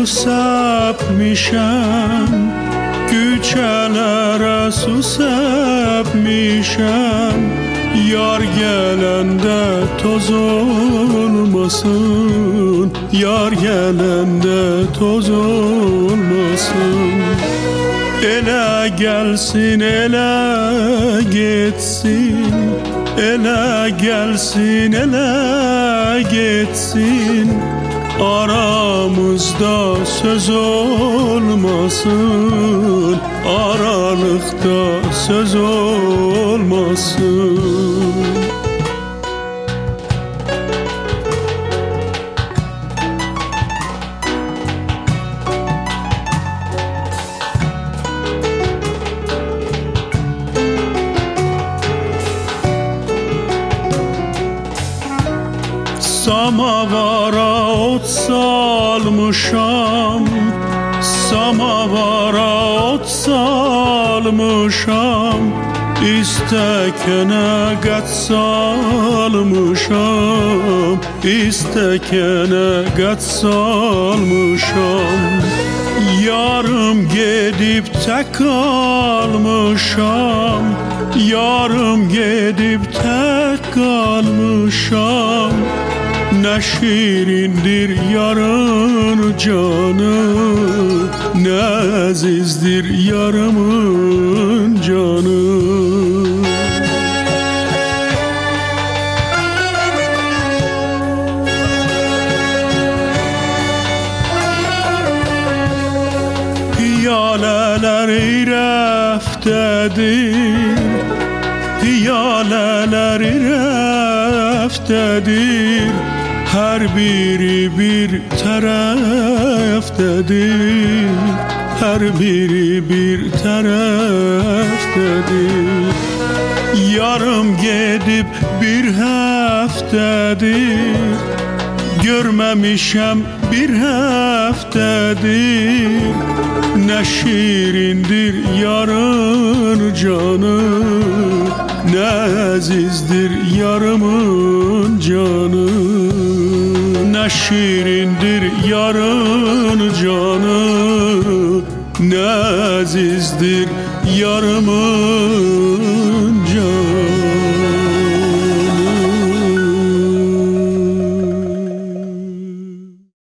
sepmişem, küçelere su sepmişem. Yar gelende toz olmasın, yar gelende toz olmasın. Ele gelsin, ele gitsin, ele gelsin, ele gitsin. Aramızda söz olmasın, aralıkta söz olmasın. Samavara ot salmışam, samavara ot salmışam. İstekene gat salmışam, istekene gat salmışam. Yarım gidip tek kalmışam, yarım gidip tek kalmışam. Ne şirindir yarın canı, ne azizdir yarımın canı. Piyaleler ireftedir, piyaleler ireftedir. Her biri bir taraftadır, her biri bir taraftadır. Yarım gidip bir haftadır, görmemişem bir haftadır. Ne şirindir yarın canı, ne azizdir yarımın canı. Ne şirindir yarın canı, ne azizdir yarımın